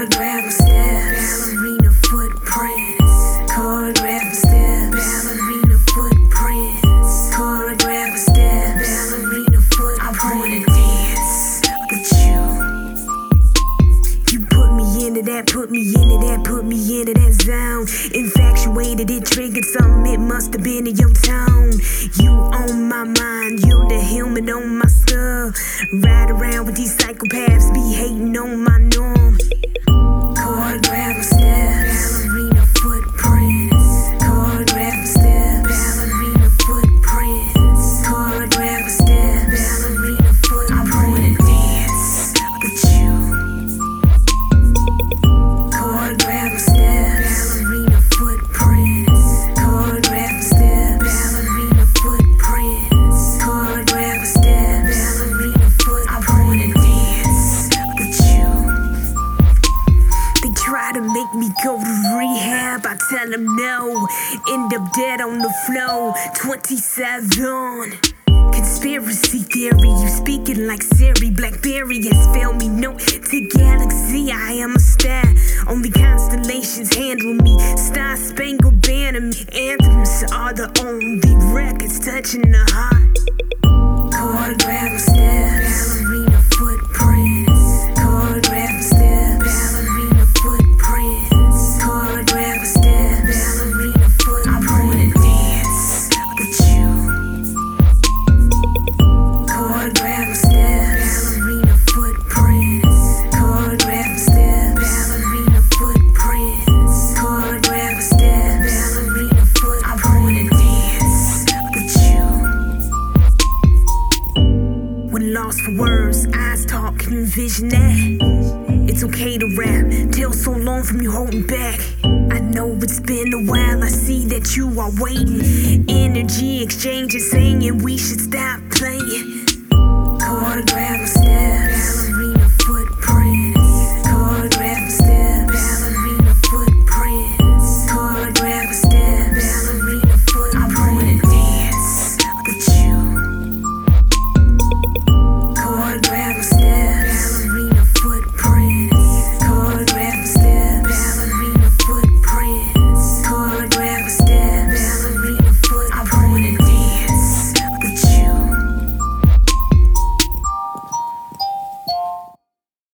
Choreograph steps, ballerina footprints. Choreograph steps, ballerina footprints. Choreograph steps, ballerina footprints. I wanna dance with you. You put me into that, put me into that, put me into that zone. Infatuated, it triggered something, it must have been in your tone. You on my mind, you the helmet on my skull. Ride around with these psychopaths, be hating on my norm. Choreograph steps, ballerina footprints. Choreograph steps, ballerina footprints. Choreograph steps, ballerina footprints. I wanna dance with you. Choreograph steps, ballerina footprints. Choreograph steps, ballerina footprints. Choreograph steps, ballerina footprints. I wanna dance with you. They try to make me go to rehab, I tell them no. End up dead on the floor, 27. Conspiracy theory, you speaking like Siri. Blackberry has failed me, no to galaxy, I am a star. Only constellations handle me, Star Spangled Banner me. Anthems are the only records touching the heart. Choreograph steps, ballerina footprints. Choreograph steps, ballerina footprints. Choreograph steps, ballerina footprints. I wanna dance with you. Choreograph steps, ballerina footprints. Choreograph steps, ballerina footprints. Choreograph steps, ballerina footprints. I wanna dance with you. When lost for words, eyes talk, can you envision that? It's okay to rap, till so long from you holding back. I know it's been a while, I see that you are waiting. Energy exchanges saying we should stop.